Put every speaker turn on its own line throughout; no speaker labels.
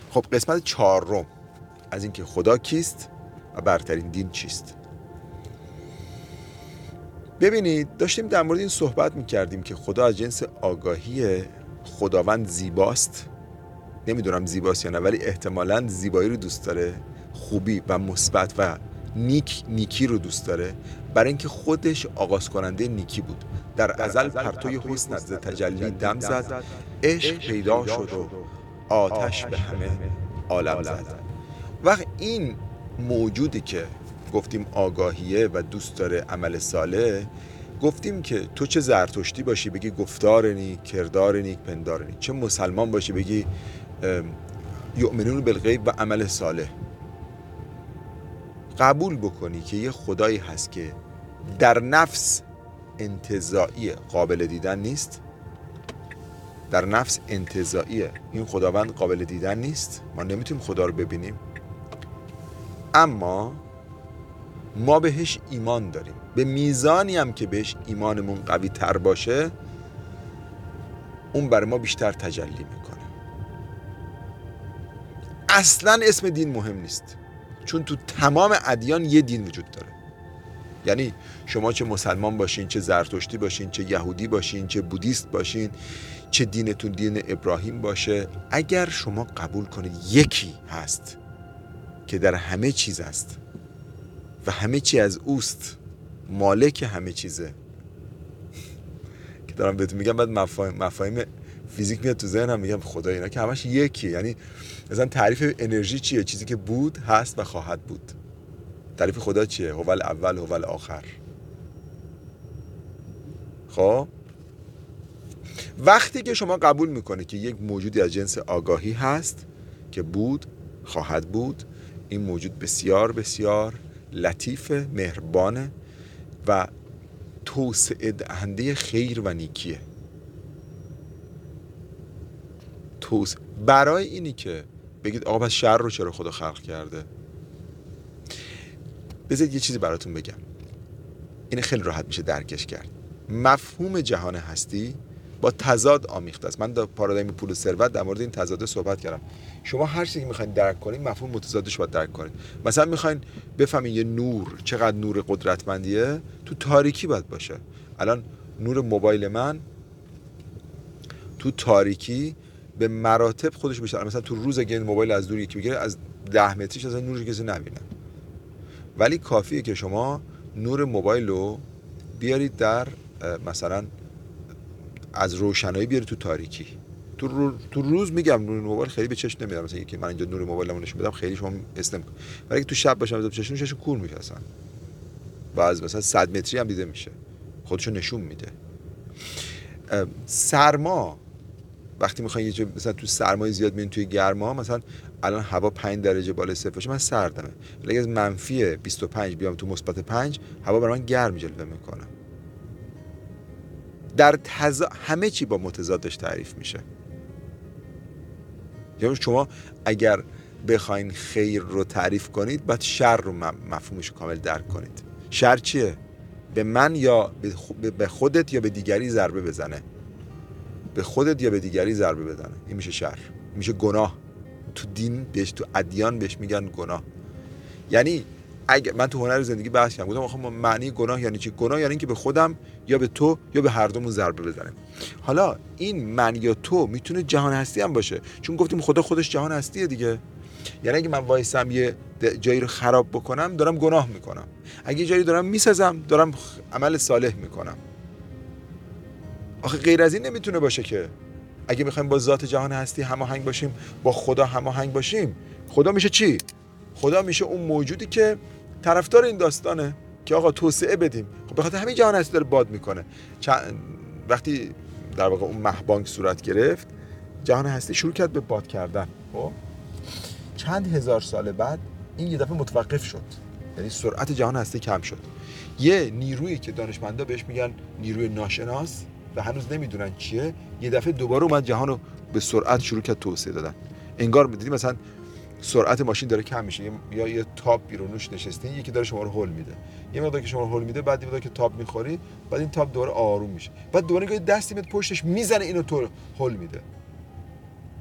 خب قسمت 4 از اینکه خدا کیست و برترین دین چیست. ببینید داشتیم در مورد این صحبت میکردیم که خدا از جنس آگاهی، خداوند زیباست. نمیدونم زیباست یا نه، ولی احتمالاً زیبایی رو دوست داره، خوبی و مثبت و نیکی رو دوست داره، برای اینکه خودش آغاز کننده نیکی بود. در ازل پرتوی حسن ز تجلی دم زد، عشق پیدا شد و آتش به همه عالم زد. وقت این موجودی که گفتیم آگاهیه و دوست داره عمل صالح، گفتیم که تو چه زرتشتی باشی بگی گفتار نیک، کردار نیک، پندار نیک، چه مسلمان باشی بگی یؤمنون بالغیب و عمل صالح. قبول بکنی که یه خدایی هست که در نفس انتزاعی قابل دیدن نیست، در نفس انتزاعیه، این خداوند قابل دیدن نیست، ما نمیتونیم خدا رو ببینیم، اما ما بهش ایمان داریم. به میزانی هم که بهش ایمانمون قوی تر باشه، اون برای ما بیشتر تجلی میکنه. اصلا اسم دین مهم نیست، چون تو تمام ادیان یه دین وجود داره. یعنی شما چه مسلمان باشین، چه زرتشتی باشین، چه یهودی باشین، چه بودیست باشین، چه دینتون دین ابراهیم باشه، اگر شما قبول کنید یکی هست که در همه چیز هست و همه چی از اوست، مالک همه چیزه، که دارم بهتون میگم بعد مفاهیم فیزیک میاد تو ذهنم، میگم خدا اینا که همش یکیه. یعنی مثلا تعریف انرژی چیه؟ چیزی که بود، هست و خواهد بود. تعریف خدا چیه؟ هو الاول هو الاخر. خب وقتی که شما قبول میکنه که یک موجودی از جنس آگاهی هست که بود، خواهد بود، این موجود بسیار بسیار لطیف، مهربانه و توسعه دهنده خیر و نیکیه. برای اینی که بگید آقا پس شر رو چرا خدا خلق کرده، بذارید یه چیزی براتون بگم، این خیلی راحت میشه درکش کرد. مفهوم جهان هستی با تضاد آمیخته است. من در پارادایم پول و ثروت در مورد این تضاد صحبت کردم. شما هر چیزی که میخواین درک کنید، مفهوم متضادش رو باید درک کنید. مثلا میخواین بفهمید یه نور چقدر نور قدرتمندیه، تو تاریکی باید باشه. الان نور موبایل من تو تاریکی به مراتب خودش بیشتر. مثلا تو روز اگه موبایل از دور یکی بگیره، از 10 متریش اصلا نورش کسی نبینه، ولی کافیه که شما نور موبایل رو بیارید در مثلا از روشنایی بیارید تو تاریکی. تو روز میگم نور موبایل خیلی به چشم نمیاد، مثلا یکی من اینجا نور موبایلمو نشون بدم خیلی شما اسم، ولی تو شب باشم تو چشمش کور میشه اصلا، باز مثلا 100 متری هم دیده میشه، خودشو نشون میده. سرما وقتی میخواین یه جا مثلا تو سرمای زیاد میرین توی گرما، مثلا الان هوا 5 درجه بالا صفر باشه من سردمه، ولی از منفی 25 بیام تو مثبت 5، هوا برای من گرم جلوه میکنه. در همه چی با متضادش تعریف میشه. یعنی شما اگر بخواین خیر رو تعریف کنید، باید شر رو مفهومش کامل درک کنید. شر چیه؟ به من یا به خودت یا به دیگری ضربه بزنه. به خودت یا به دیگری ضربه بزنه، این میشه شر، میشه گناه. تو دین بهش، تو ادیان بهش میگن گناه. یعنی اگه من تو هنر زندگی بحث کردم، گفتم آخه معنی گناه یعنی چی؟ گناه یعنی اینکه به خودم یا به تو یا به هر دومون ضربه بزنه. حالا این من یا تو میتونه جهان هستی هم باشه، چون گفتیم خدا خودش جهان هستیه دیگه. یعنی اگه من وایسم یه جایی رو خراب بکنم، دارم گناه میکنم. اگه جایی دارم میسازم، دارم عمل صالح میکنم. آخه غیر از این نمیتونه باشه که. اگه میخوایم با ذات جهان هستی هماهنگ باشیم، با خدا هماهنگ باشیم، خدا میشه چی؟ خدا میشه اون موجودی که طرفدار این داستانه که آقا توسعه بدیم. خب به خاطر همین جهان هستی داره باد میکنه. وقتی در واقع اون مهبانگ صورت گرفت، جهان هستی شروع کرد به باد کردن. خب چند هزار سال بعد این یه دفعه متوقف شد، یعنی سرعت جهان هستی کم شد. یه نیرویی که دانشمندا بهش میگن نیروی ناشناس و هنوز نمیدونن چیه، یه دفعه دوباره اومد جهان رو به سرعت شروع کرد توسعه دادن. انگار می‌دیدی مثلا سرعت ماشین داره کم میشه، یا یه تاپ بیرونش نشسته، یکی داره شما رو هول میده، یه مقدار که شما رو هول میده، بعد یه مقدار که تاپ میخوری، بعد این تاپ دوباره آروم میشه، بعد دوباره یه دستی میاد پشتش میزنه اینو تو هول میده.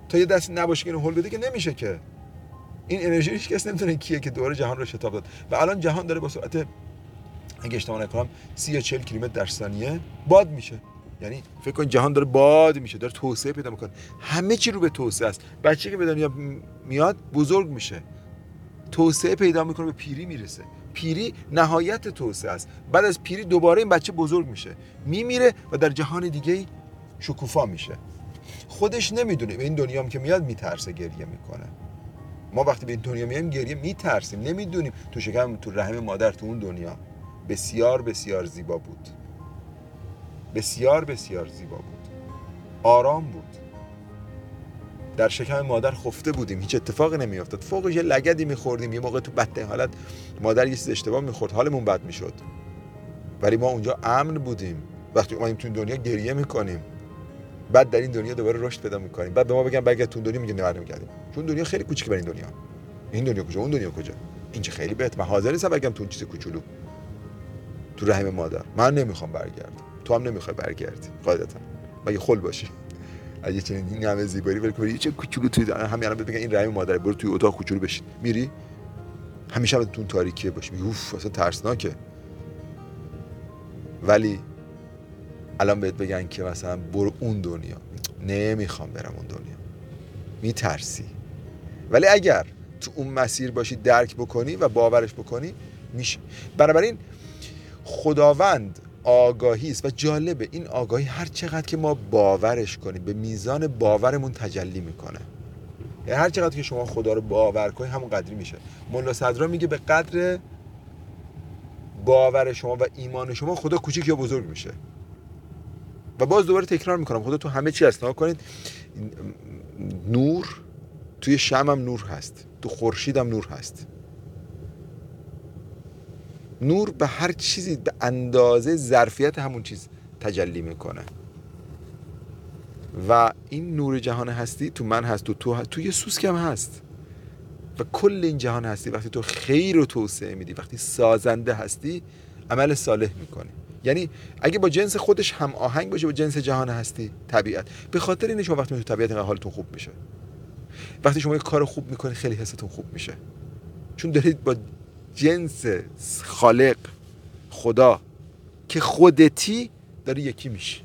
تا یه دستی نباشه که اینو هول بده که نمیشه که. این انرژی هیچ کس نمیتونه کیه که دوباره جهان رو شتاب داد. و الان جهان داره با سرعت اگه اشتباه نکنم 30 یا 40 کیلومتر در ثانیه باد میشه. یعنی فکر کن جهان داره باد میشه، داره توسعه پیدا میکنه. همه چی رو به توسعه است. بچه‌ای که به دنیا میاد بزرگ میشه، توسعه پیدا میکنه، به پیری میرسه. پیری نهایت توسعه است. بعد از پیری دوباره این بچه بزرگ میشه، میمیره و در جهان دیگه شکوفا میشه. خودش نمیدونه. به این دنیا هم که میاد میترسه، گریه میکنه. ما وقتی به این دنیا میایم گریه میترسیم، نمیدونیم تو شکم تو رحم مادر تو اون دنیا بسیار بسیار زیبا بود، بسیار بسیار زیبا بود، آرام بود. در شکم مادر خفته بودیم، هیچ اتفاقی نمیافتاد. فوقش یه لگدی میخوردیم، یه موقع تو بدترین حالت مادر یه چیز اشتباه میخورد حالمون بد میشد، ولی ما اونجا امن بودیم. وقتی اومدیم تو دنیا گریه میکنیم، بعد در این دنیا دوباره رشد پیدا میکنیم. بعد به ما بگن برگرد تو دنیا، میگیم برمیگردیم، چون دنیا خیلی کوچیکه برای این دنیا. این دنیا کجا، اون دنیا کجا؟ این چه خیلی بهت. من حاضر نیستم بگم تو اون چیز کوچولو تو رحم مادر. من نمیخوام برگردم، تو هم نمیخوای برگردی قاعدتا، مگه خل باشی. اگه چنین این همه زیبایی ولی کنی چه کوچولو توی همین الان بگن این رحم مادر، برو توی اتاق کوچولو بشین، میری همیشه هم تو تاریکیه باشی، میگی اوف اصلا ترسناکه. ولی الان بهت بگن که مثلا برو اون دنیا، نمیخوام برم اون دنیا، میترسی. ولی اگر تو اون مسیر باشی، درک بکنی و باورش بکنی، میشه. بنابراین خداوند آگاهی است و جالبه این آگاهی هر چقدر که ما باورش کنیم به میزان باورمون تجلی میکنه. یعنی هر چقدر که شما خدا رو باور کنی همون قدری میشه. ملا صدرا میگه به قدر باور شما و ایمان شما خدا کوچیک یا بزرگ میشه. و باز دوباره تکرار میکنم، خدا تو همه چی هست. نگاه کنید، نور توی شمع هم نور هست، تو خورشید هم نور هست. نور به هر چیزی به اندازه ظرفیت همون چیز تجلی میکنه. و این نور جهان هستی تو من هست، تو یه سوسک هم هست. و کل این جهان هستی وقتی تو خیر رو توسعه میدی، وقتی سازنده هستی، عمل صالح میکنی. یعنی اگه با جنس خودش هم آهنگ باشه با جنس جهان هستی، طبیعت. به خاطر اینه شما وقتی تو طبیعت اینقدر حالتون خوب میشه. وقتی شما یه کار خوب میکنی خیلی حستون خوب میشه، چون دارید با جنس خالق خدا که خودتی داری یکی میشی.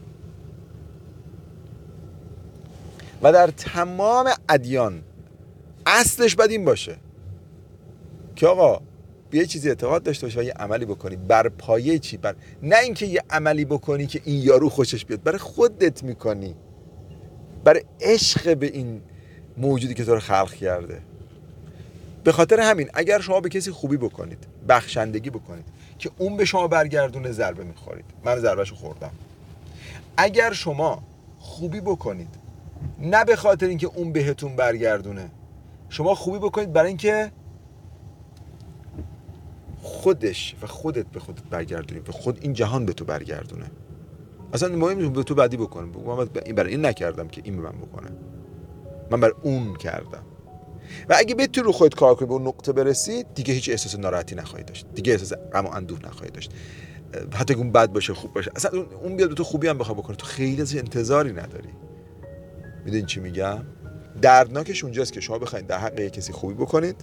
و در تمام ادیان اصلش باید این باشه که آقا به یه چیزی اعتقاد داشته باشی و یه عملی بکنی. بر پایه چی؟ نه اینکه یه عملی بکنی که این یارو خوشش بیاد، برای خودت میکنی، برای عشق به این موجودی که تو رو خلق کرده. به خاطر همین اگر شما به کسی خوبی بکنید، بخشندگی بکنید که اون به شما برگردونه، ضربه میخورید. من ضربهشو خوردم. اگر شما خوبی بکنید نه به خاطر اینکه اون بهتون برگردونه، شما خوبی بکنید برای اینکه خودش و خودت به خودت برگردونی، به خود این جهان به تو برگردونه. اصلا مهم نیست به تو بدی بکنه، من برای این نکردم که این به من بکنه، من برای اون کردم. و اگه بتونی رو خودت کار کنی به اون نقطه برسی، دیگه هیچ احساس ناراحتی نخواهی داشت، دیگه احساس غم و اندوه نخواهی داشت. حتی اون بد باشه خوب باشه، اصلا اون بیاد به تو خوبی هم بخواد بکنه، تو خیلی ازش انتظاری نداری. میدونی چی میگم؟ دردناکش اونجاست که شما بخواید در حق کسی خوبی بکنید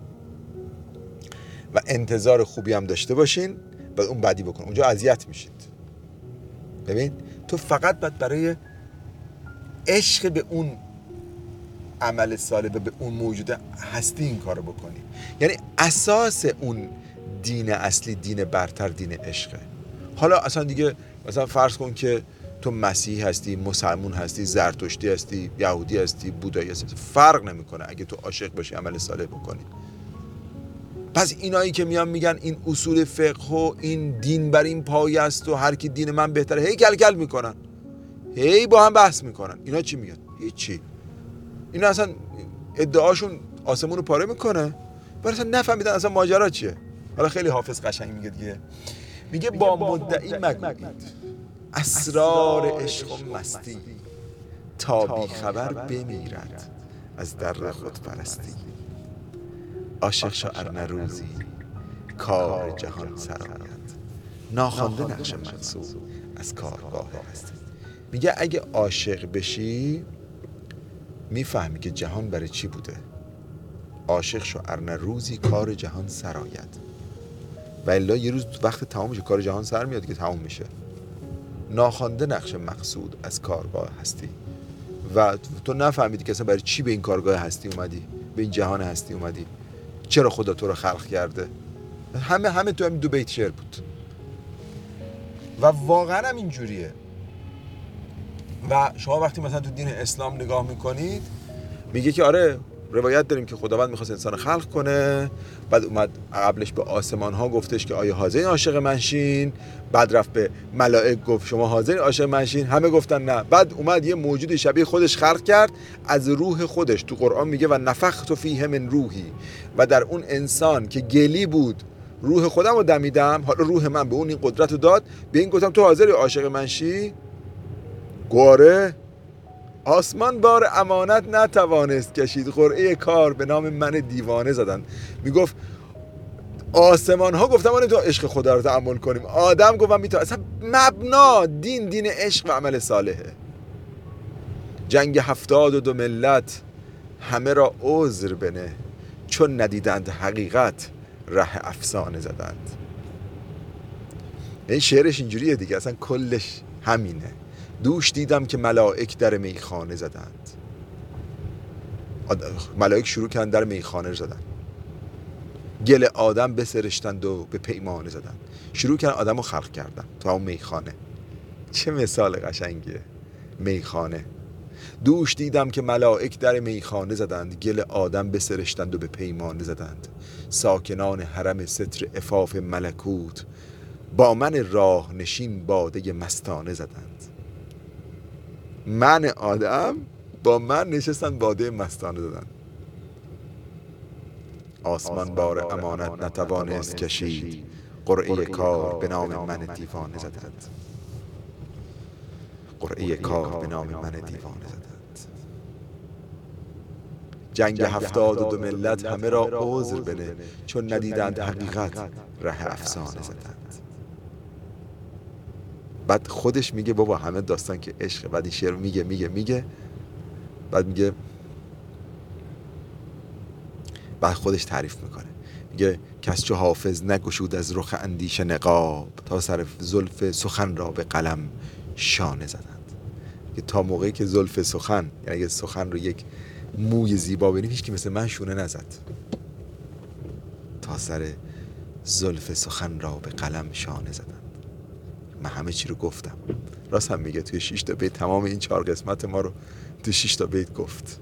و انتظار خوبی هم داشته باشین و اون بدی بکنه، اونجا اذیت میشید. ببین تو فقط باید برای عشق به اون عمل صالح و به اون موجود هستی این کارو بکنی. یعنی اساس اون دین اصلی، دین برتر، دین عشقه. حالا اصلا دیگه مثلا فرض کن که تو مسیحی هستی، مسلمون هستی، زرتشتی هستی، یهودی هستی، بودایی هستی، فرق نمیکنه اگه تو عاشق باشی عمل صالح بکنی. پس اینایی که میان میگن این اصول فقه و این دین بر این پایه است و هر کی دین من بهتره، هی کل میکنن، هی با هم بحث میکنن. اینا چی میگن؟ هیچی. اینا اصلا ادعاشون آسمون رو پاره میکنه، ولی اصلا نفهمیدن اصلا ماجرا چیه. حالا خیلی حافظ قشنگ میگه دیگه، میگه با مدعی مگویید اسرار عشق و مستی، تا بی خبر بمیرد از در خود پرستی. عاشق شو ار نه روزی کار جهان سرآید، ناخوانده نقش منصوب از کارگاه هستی. میگه اگه عاشق بشی میفهمی که جهان برای چی بوده. عاشق شو ارنه روزی کار جهان سر آید. و الا یه روز وقت تمام میشه، کار جهان سر میاد که تمام میشه. ناخوانده نقش مقصود از کارگاه هستی و تو نفهمیدی که اصلا برای چی به این کارگاه هستی اومدی، به این جهان هستی اومدی، چرا خدا تو رو خلق کرده. همه تو همین 2 بیت شعر بود و واقعا هم اینجوریه. و شما وقتی مثلا تو دین اسلام نگاه میکنید میگه که آره روایت داریم که خداوند میخواست انسان خلق کنه، بعد اومد قبلش به آسمان ها گفتش که آیا حاضرین عاشق من شین، بعد رفت به ملائک گفت شما حاضرین عاشق من شین، همه گفتن نه. بعد اومد یه موجود شبیه خودش خلق کرد از روح خودش. تو قرآن میگه و نفخت فیه من روحی، و در اون انسان که گلی بود روح خودم رو دمیدم، حالا روح من به اون این قدرت رو داد، به این گفتم تو حاضری عاشق من شی؟ گواره آسمان بار امانت نتوانست کشید، قرعه کار به نام من دیوانه زدن. میگفت آسمان ها گفتم ما تو عشق خدا رو تأمل کنیم، آدم گفتم میتونه. اصلا مبنا دین عشق و عمل صالحه. جنگ 72 ملت همه را عذر بنه، چون ندیدند حقیقت ره افسانه زدند. این شعرش اینجوریه دیگه، اصلا کلش همینه. دوش دیدم که ملائک در میخانه زدند. ملائک شروع کردن در میخانه زدن، گل آدم بسرشتند و به پیمانه زدند. شروع کردن آدم رو خلق کردن تو اون میخانه. چه مثال قشنگیه میخانه. دوش دیدم که ملائک در میخانه زدند، گل آدم بسرشتند و به پیمانه زدند. ساکنان حرم ستر عفاف ملکوت، با من راه نشین باده مستانه زدند. من آدم با من نشستن باده مستانه زدند. آسمان بار امانت نتوانست کشید، قرعه کار به نام من دیوانه زدند. قرعه کار به نام من دیوانه زدند. جنگ 72 ملت همه را عذر بنه، چون ندیدند حقیقت ره افسانه زدند. بعد خودش میگه بابا همه داستان که عشق. بعد این شعر میگه بعد میگه، بعد خودش تعریف میکنه، میگه کس چو حافظ نگشود از رخ اندیشه نقاب، تا سر زلف سخن را به قلم شانه زدند. که تا موقعی که زلف سخن، یعنی اگه سخن رو یک موی زیبا ببینیم، هیچ کی مثل من شونه نزد. تا سر زلف سخن را به قلم شانه زدند. من همه چی رو گفتم. راست هم میگه، توی 6 تا بیت تمام این 4 قسمت ما رو توی 6 تا بیت گفت.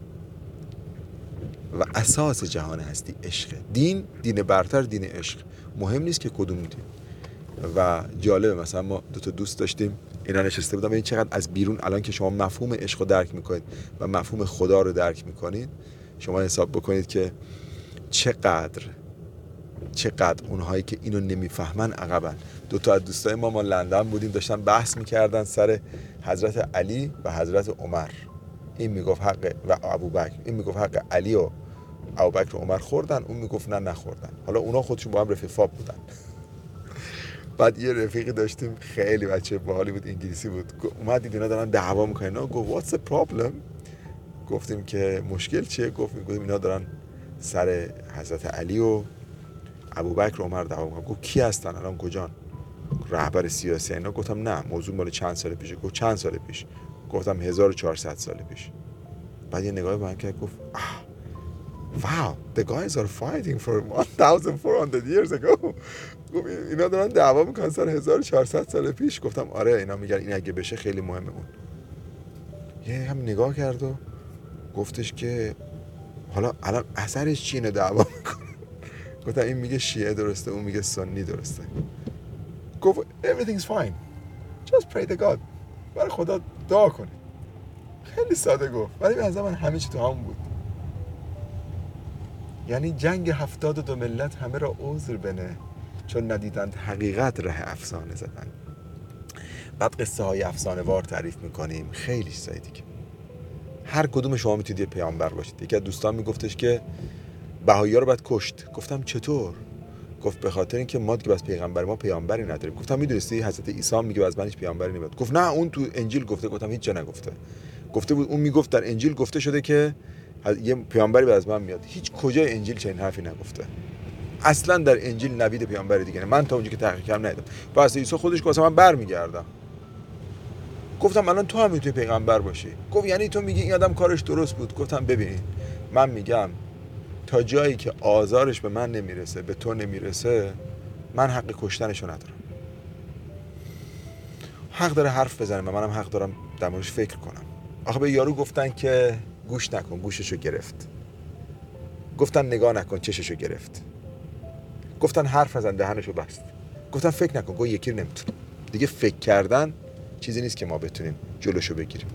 و اساس جهان هستی عشقه. دین برتر، دین عشق. مهم نیست که کدوم دین. و جالبه مثلا ما 2 تا دوست داشتیم، اینا نشسته بودن، ببین چقدر از بیرون الان که شما مفهوم عشق رو درک میکنید و مفهوم خدا رو درک میکنید، شما حساب بکنید که چقدر اونهایی که اینو نمیفهمن عقبن. 2 تا از دوستای ما لندن بودیم، داشتن بحث میکردن سر حضرت علی و حضرت عمر. این میگفت حق و ابوبکر، این میگفت حق علی و ابوبکر و عمر خوردن، اون میگفت نه نخوردن. حالا اونا خودشون با هم رفیق بودن. بعد یه رفیقی داشتیم خیلی بچه باحالی بود، انگلیسی بود، اومد دید اینا دارن دعوا میکنن. گفت what's the problem؟ گفتیم که مشکل چیه؟ گفتیم اینا دارن سر حضرت علی و ابوبکر و عمر دعوا میکنن. گفت کی هستن الان، کجان؟ رهبر سیاسی اینا. گفتم نه، موضوع مال چند سال پیشه. گفت چند سال پیش؟ گفتم 1400 سال پیش. بعد یه نگاهی به من کرد، گفت wow, the guys are fighting for 1400 years ago. گفت اینا دارن دعوا میکنن سر 1400 سال پیش. گفتم آره، اینا میگن این اگه بشه خیلی مهمه. اون یه هم نگاه کرد و گفتش که حالا الان اثرش چیه اینو دعوا میکنن؟ گفتم این میگه شیعه درسته، اون میگه سنی درسته. گفت everything's fine, just pray to God. برای خدا دعا کنید. خیلی ساده گفت، ولی به نظر من همه چی تو همون بود. یعنی جنگ 72 ملت همه را عذر بنه، چون ندیدند حقیقت ره افسانه زدن. بعد قصه های افسانه وار تعریف میکنیم، خیلی چیزای دیگه. هر کدوم شما میتونید یه پیامبر باشید. یکی از دوستان میگفتش که بهائی‌ها رو باید کشت. گفتم چطور؟ گفت به خاطر اینکه ما دیگه بس پیغمبر، ما پیامبری نداریم. گفتم میدونستی حضرت عیسی میگه از من هیچ پیامبری نمیاد؟ گفت نه اون تو انجیل گفته. گفتم هیچ جا نگفته. گفته بود، اون میگفت در انجیل گفته شده که یه پیامبری بعد از من میاد. هیچ کجای انجیل چنین حرفی نگفته. اصلا در انجیل نوید پیامبر دیگه نه. من تا اونجا که تحقیق کردم ندیدم. واسه عیسی خودش گفت من برمیگردم. گفتم الان تو هم میتونی پیغمبر باشی. گفت یعنی تو میگی این آدم کارش درست بود؟ گفتم ببین من میگم تا جایی که آزارش به من نمیرسه، به تو نمیرسه، من حق کشتنشو ندارم. حق داره حرف بزنه و منم حق دارم در موردش فکر کنم. آخه به یارو گفتن که گوش نکن، گوششو گرفت. گفتن نگاه نکن، چششو گرفت. گفتن حرف نزن، دهنشو بست. گفتن فکر نکن، گفت یکی رو نمیتونم. دیگه فکر کردن چیزی نیست که ما بتونیم جلوشو بگیریم.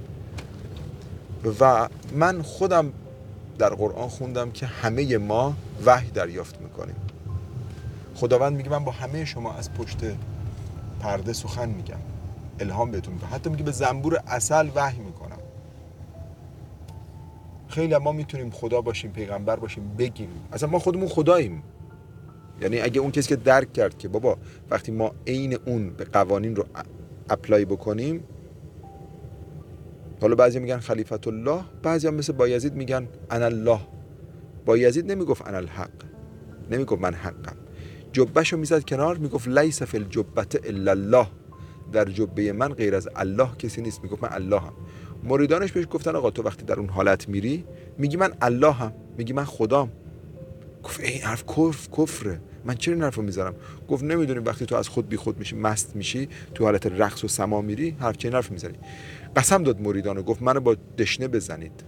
و من خودم در قرآن خوندم که همه ما وحی دریافت میکنیم. خداوند میگه من با همه شما از پشت پرده سخن میگم، الهام بهتون میدم. حتی میگه به زنبور عسل وحی میکنم. خیلی ما میتونیم خدا باشیم، پیغمبر باشیم، بگیم اصلا ما خودمون خداییم. یعنی اگه اون کسی که درک کرد که بابا وقتی ما عین اون به قوانین رو اپلای بکنیم، حالا بعضی میگن خلیفت الله، بعضی هم مثل بایزید میگن انا الله. بایزید نمیگفت انا الحق، نمیگفت من حقم. جبهشو میزد کنار، میگفت لیس فی الجبهة الا الله، در جبه من غیر از الله کسی نیست. میگفت من اللهم. مریدانش بهش گفتن آقا تو وقتی در اون حالت میری میگی من اللهم، میگی من خدام. گفت این حرف کفره، من چرا این حرفو میذارم؟ گفت نمیدونی وقتی تو از خود بی خود میشی، مست میشی، تو حالت رقص و سما میری، چه این حرف میزنی؟ قسم داد مریدانو، گفت منو با دشنه بزنید.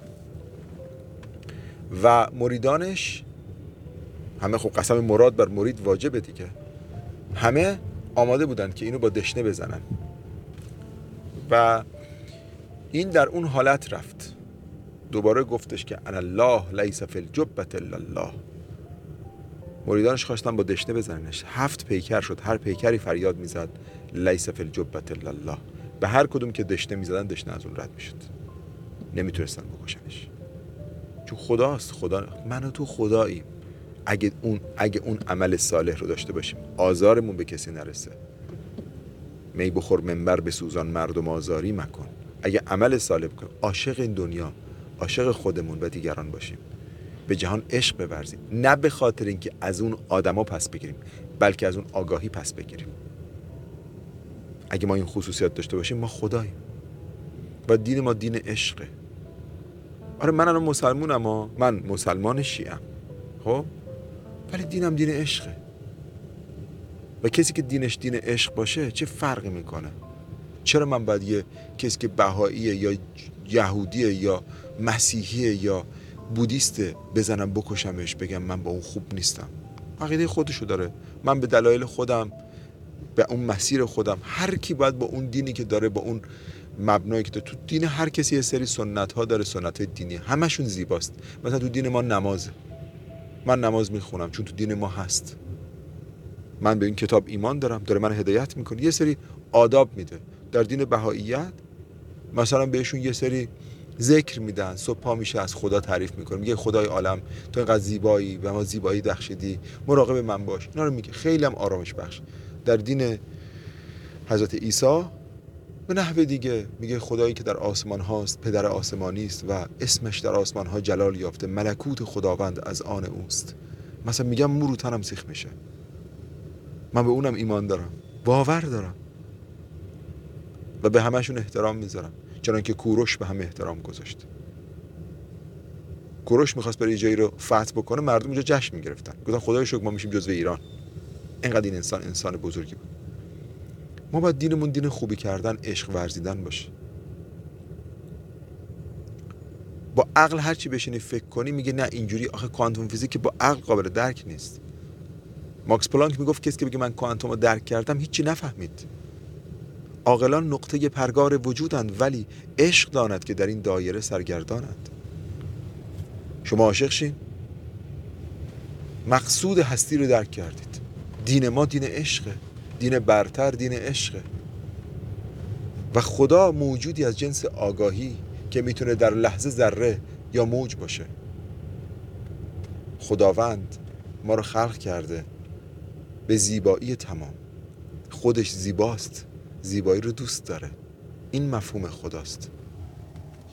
و مریدانش همه، خب قسم مراد بر مرید واجبه دیگه، همه آماده بودن که اینو با دشنه بزنن. و این در اون حالت رفت. دوباره گفتش که انا الله لیس فی الجبهة الا الله. مریدانش خواستن با دشنه بزننش. 7 پیکر شد، هر پیکری فریاد میزد لیس فی الجبهة الا الله. به هر کدوم که دشنه میزدن دشنه از اون رد میشد، نمیتونستن بکشنش، چون خداست. خدا من و تو خداییم. اگه اون عمل صالح رو داشته باشیم، آزارمون به کسی نرسه، می بخور منبر بسوزان مردم آزاری مکن، اگه عمل صالح بکنیم، عاشق این دنیا، عاشق خودمون و دیگران باشیم، به جهان عشق بورزیم، نه به خاطر اینکه از اون آدما پس بگیریم، بلکه از اون آگاهی پس بگیریم. اگه ما این خصوصیات داشته باشیم، ما خداییم و دین ما دین عشقه. آره من الان مسلمونم، من مسلمان شیعه‌ام، خب ولی دینم دین عشقه. و کسی که دینش دین عشق باشه چه فرقی میکنه؟ چرا من باید یه کسی که بهاییه یا یهودیه یا مسیحیه یا بودیسته بزنم بکشمش، بگم من با اون خوب نیستم؟ عقیده خودشو داره، من به دلایل خودم، به اون مسیر خودم. هر کی باید با اون دینی که داره، با اون مبنایی که داره. تو دین هر کسی یه سری سنت ها داره، سنت های دینی، همشون زیباست. مثلا تو دین ما نمازه، من نماز میخونم چون تو دین ما هست. من به این کتاب ایمان دارم، داره من هدایت میکنه، یه سری آداب میده. در دین بهاییت مثلا بهشون یه سری ذکر میدن، صبح پا میشه از خدا تعریف میکنه، میگه خدای عالم تو اینقدر زیبایی و ما زیبایی بخشیدی، مراقب من باش. اینا رو میگه، خیلی هم آرامش بخش. در دین حضرت عیسی به نحو دیگه میگه خدایی که در آسمان هاست، پدر آسمانی است و اسمش در آسمان ها جلال یافته، ملکوت خداوند از آن اوست. مثلا میگم مو رو تنم سیخ میشه، من به اونم ایمان دارم، باور دارم و به همشون احترام میذارم، چنان که کوروش به همه احترام گذاشت. کوروش میخواست برای جایی رو فتح بکنه، مردم اونجا جشن میگرفتن، گفتن خدای شکر ما میشیم جزو ایران. اینقدر این انسان بزرگی بود. ما باید دینمون دین خوبی کردن، عشق ورزیدن باشه. با عقل هر چی بشینی فکر کنی میگه نه اینجوری. آخه کوانتوم فیزیک با عقل قابل درک نیست. ماکس پلانک میگفت کسی که بگه من کوانتوم رو درک کردم هیچی نفهمید. عاقلان نقطه پرگار وجودند، ولی عشق داند که در این دایره سرگردانند. شما عاشق شین، مقصود هستی رو درک کردید. دین ما دین عشقه، دین برتر دین عشقه. و خدا موجودی از جنس آگاهی که میتونه در لحظه ذره یا موج باشه. خداوند ما رو خلق کرده به زیبایی تمام، خودش زیباست، زیبایی رو دوست داره. این مفهوم خداست.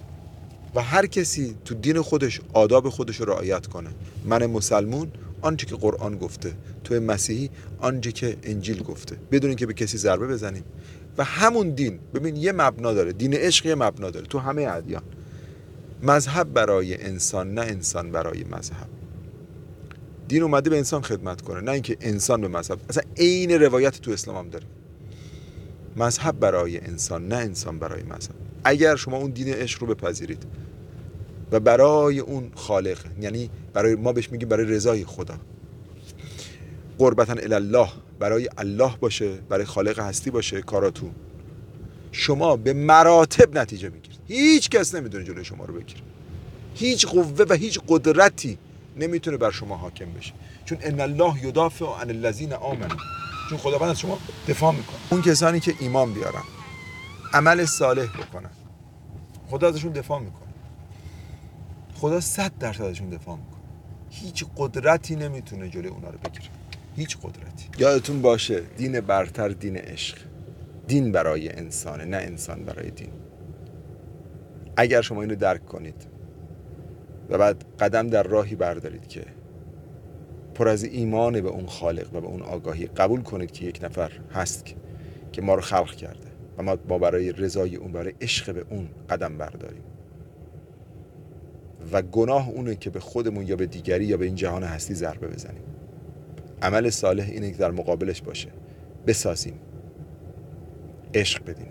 و هر کسی تو دین خودش آداب خودش رو رعایت کنه. من مسلمون آنچه که قرآن گفته، تو مسیحی آنچه که انجیل گفته، بدون اینکه به کسی ضربه بزنیم. و همون دین، ببین یه مبنا داره، دین عشق یه مبنا داره تو همه ادیان. مذهب برای انسان، نه انسان برای مذهب. دین اومده به انسان خدمت کنه، نه اینکه انسان به مذهب. اصلا عین روایت تو اسلام هم داره، مذهب برای انسان، نه انسان برای مذهب. اگر شما اون دین عشق رو بپذیرید و برای اون خالق، یعنی برای ما بهش میگیم برای رضای خدا، قربتاً الی الله، برای الله باشه، برای خالق هستی باشه کاراتون، شما به مراتب نتیجه میگیرید. هیچ کس نمیتونه جلوی شما رو بگیره، هیچ قوه و هیچ قدرتی نمیتونه بر شما حاکم بشه، چون ان الله یدافع عن الذین آمنوا، چون خداوند از شما دفاع میکنه. اون کسانی که ایمان بیارن، عمل صالح بکنن، خدا ازشون دفاع میکنه. خدا 100% ازشون دفاع میکنه. هیچ قدرتی نمیتونه جلوی اونا رو بگیره، هیچ قدرتی. یادتون باشه دین برتر دین عشق، دین برای انسانه، نه انسان برای دین. اگر شما اینو درک کنید و بعد قدم در راهی بردارید که پر از ایمان به اون خالق و به اون آگاهی، قبول کنید که یک نفر هست که ما رو خلق کرده و ما برای رضای اون، برای عشق به اون قدم برداریم و گناه اونه که به خودمون یا به دیگری یا به این جهان هستی ضربه بزنیم. عمل صالح اینه که در مقابلش باشه، بسازیم، عشق بدیم.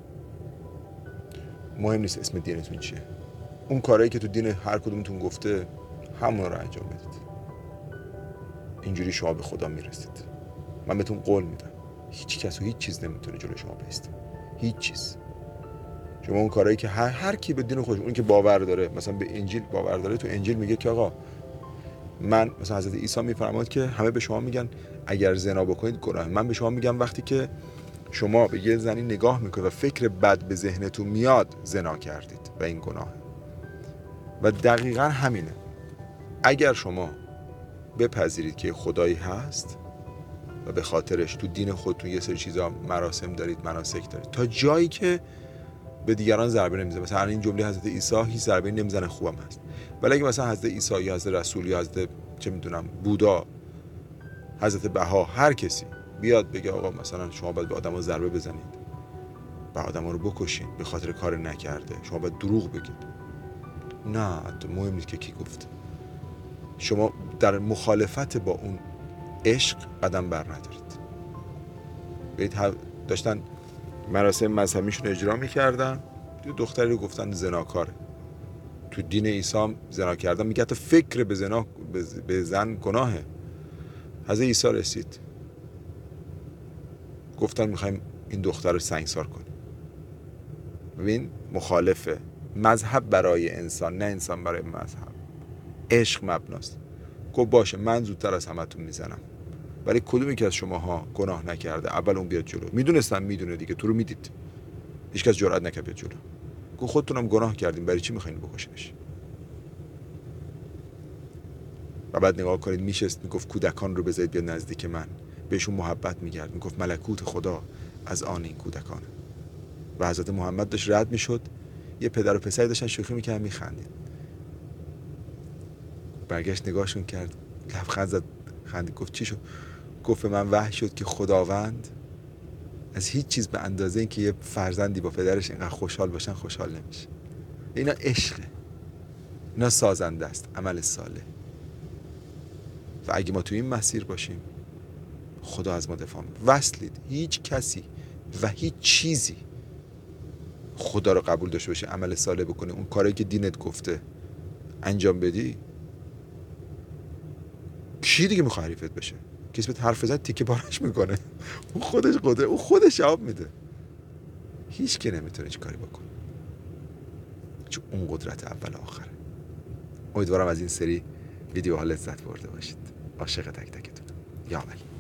مهم نیست اسم دینتون چیه، اون کارهایی که تو دین هر کدومتون گفته همون رو انجام بدید. اینجوری شما به خدا میرسید. من بهتون قول میدم هیچ کس و هیچ چیز نمیتونه جلوی شما بایسته، هیچ چیز. شما اون کارهایی که هر کی به دین خودش، اون که باور داره، مثلا به انجیل باور داره، تو انجیل میگه که آقا من، مثلا حضرت عیسی میفرماد که همه به شما میگن اگر زنا بکنید گناه، من به شما میگم وقتی که شما به یه زنی نگاه میکنید و فکر بد به ذهنتون میاد، زنا کردید و این گناه. و دقیقاً همینه. اگر شما بپذیرید که خدایی هست و به خاطرش تو دین خودتون یه سری چیزا مراسم دارید، مناسک دارید، تا جایی که به دیگران ضربه نمیزنه. مثلا این جمله حضرت عیسی هیچ ضربه نمیزنه، خوبم هست. ولی اگه مثلا حضرت عیسی یا حضرت رسول یا حضرت چه میدونم بودا، حضرت بها، هر کسی بیاد بگه آقا مثلا شما باید به آدم‌ها ضربه بزنید، به آدم‌ها رو بکشین به خاطر کار نکرده، شما باید دروغ بگید، نه، مهم نیست که کی گفت. شما در مخالفت با اون عشق قدم بر ندارید. برید داشتن مراسم مذهبیشون اجرا میکردن، دختری رو گفتن زناکاره. تو دین عیسی هم زنا کردن میگه حتی فکر به زنا به زن گناهه. حضرت عیسی رسید گفتن میخوایم این دختر رو سنگسار کنیم. ببین مخالفه. مذهب برای انسان، نه انسان برای مذهب. عشق مبناست. گفت باشه من زودتر از همتون میزنم، ولی کدومی که از شماها گناه نکرده اول اون بیاد جلو. میدونستم میدونه دیگه، تو رو میدید، هیچ کس جرئت نکرد بیاد جلو. گفت خودتونم گناه کردین، برای چی میخواین بکشینش؟ و بعد نگاه کنید میشست میگفت کودکان رو بذارید بیاد نزدیک من، بهشون محبت میکرد، میگفت ملکوت خدا از آن این کودکانه. و حضرت محمد داشت رد میشد، یه پدر و پسری داشتن شوخی میکردن، میخندید. برگشت نگاهشون کرد، لبخند زد، خندید، گفت چی شد؟ گفت من وحی شد که خداوند از هیچ چیز به اندازه این که یه فرزندی با پدرش اینقدر خوشحال باشن خوشحال نمیشه. اینا عشقه، اینا سازنده است، عمل صالح. و اگه ما تو این مسیر باشیم خدا از ما دفاع میکنه. وصلید. هیچ کسی و هیچ چیزی خدا رو قبول داشته باشه، عمل صالح بکنه، اون کاری که دینت گفته انجام بدی، کی دیگه میخواد حریفت بشه؟ کسی بهت حرف بزنه تیکه پارش میکنه. اون خودش قدرت، اون خودش جواب میده. هیچ کی نمیتونه هیچ کاری بکنه، چون اون قدرت اول آخره. امیدوارم از این سری ویدیوها لذت برده باشید. عاشق تک تکتونم. یا علی.